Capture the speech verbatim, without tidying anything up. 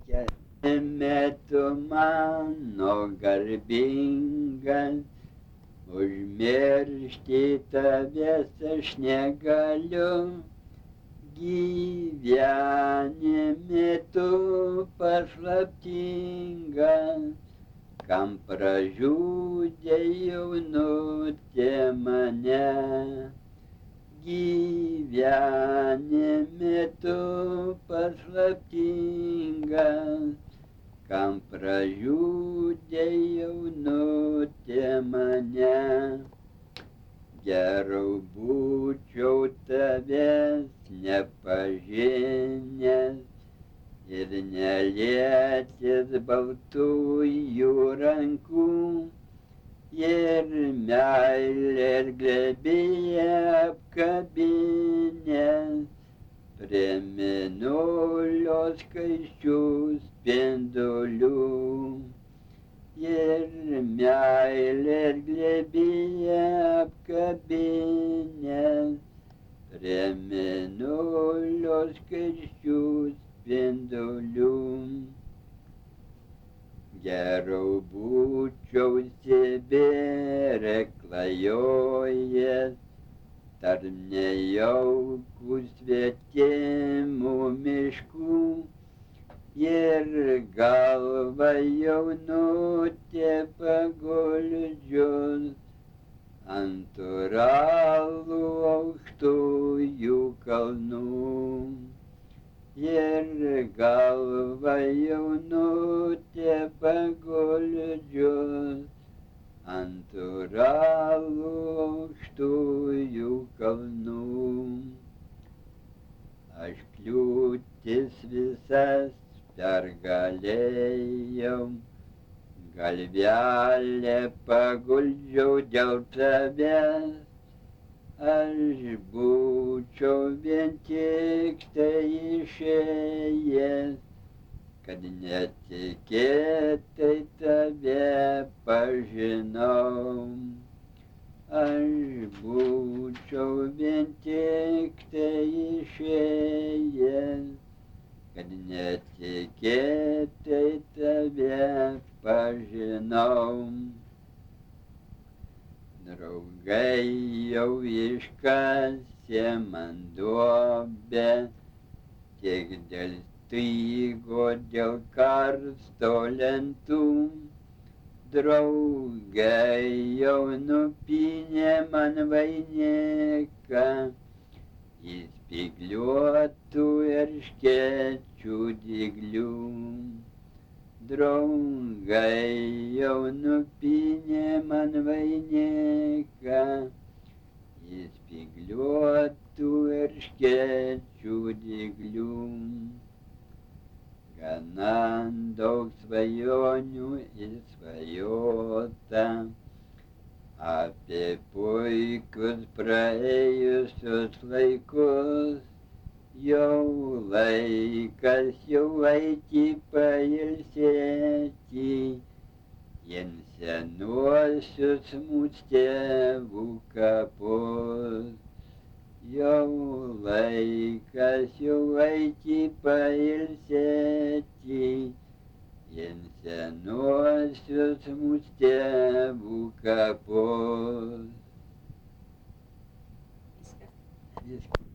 Keliame tu mano garbingas, užmiršti tavęs aš negaliu. Gyvenime tu paslaptingas, kam pražudė jaunutė mane. Gyvenime tu paslaptingas, kam pražudė jaunutė mane. Geriau būčiau tavęs nepažinęs ir nelietęs baltųjų rankų, ir meilės glėbyje apkabinęs prie mėnulio skaisčių spindulių. Ir meilės glėbyje apkabinęs prie mėnulio skaisčių spindulių. Geriau būčiau Sibire klajojęs tarp nejaukų svetimų miškų, ir galvą jaunutė paguldžius ant Uralų aukštųjų kalnų. Ir galvą jaunutė paguldžius ant Uralų aukštųjų kalnų. Aš kliūtis visas pergalėjau, galvelę paguldžiau dėl tavęs. Aš būčiau vien tik tai išėjęs, kad netikėtai tave pažinau. Aš būčiau vien tik tai išėjęs, kad netikėtai tave pažinau. Draugai jau iškasė man duobę, tik dėl stygo, dėl karsto lentų. Draugai jau nupynė man vainiką į spygliuotų erškėčių dyglių. Draugai jau nupynė man vainiką į spygliuotų erškėčių dyglių. Gana daug svajonių įsvajota apie puikius praėjusius laikus. Jau laikas jau eiti pailsėti į senuosius mūsų tėvų kapus. Jau laikas jau eiti pailsėti į senuosius mūsų tėvų kapus. Viskas.